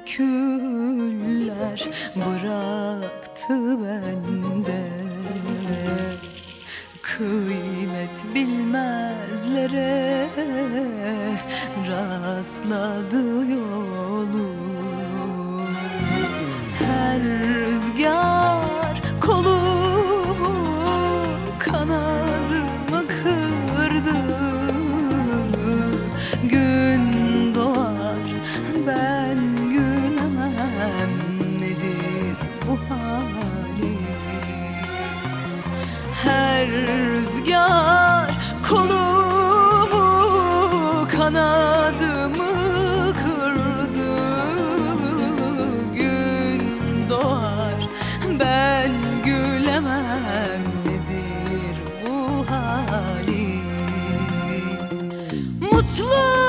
küller bıraktı bende. Kıymet bilmezlere rastladı yolum. Her rüzgar kolumu, kanadımı kırdı. Gün doğar ben gülemem, nedir bu halim? Her rüzgar kolumu, kanadımı kırdı. Gün doğar ben gülemem, nedir bu halim? Mutlu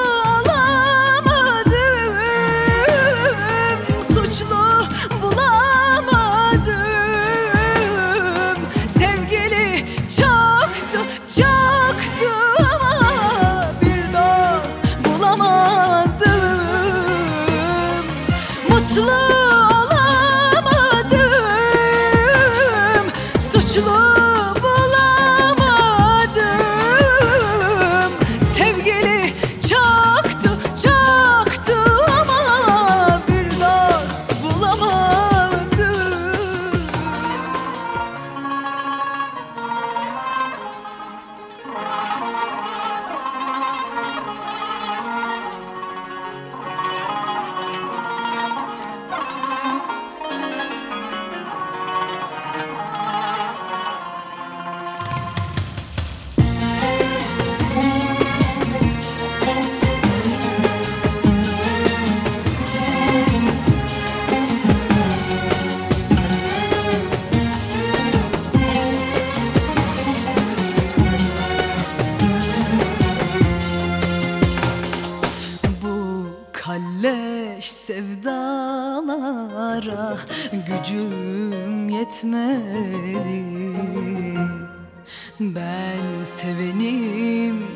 olamadım, suçlu bulamadım. Sevgili çoktu, çoktu ama bir dost bulamadım. Mutlu olamadım, suçlu bulamadım. Sevgili çoktu, çoktu ama bir dost bulamadım. Kalleş sevdalara gücüm yetmedi. Ben sevenim,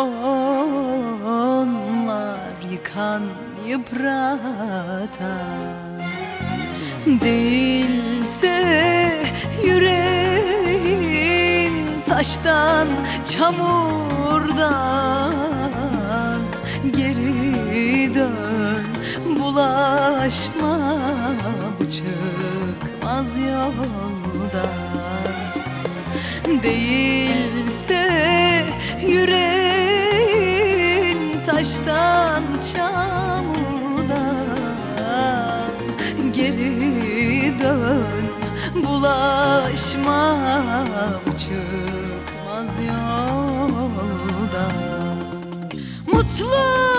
onlar yıkan yıpratan. Değilse yüreğin taştan, çamurdan. Geri dön, bulaşma bu çıkmaz yoldan. Değilse yüreğin taştan, çamurdan. Geri dön, bulaşma bu çıkmaz yoldan. Mutlu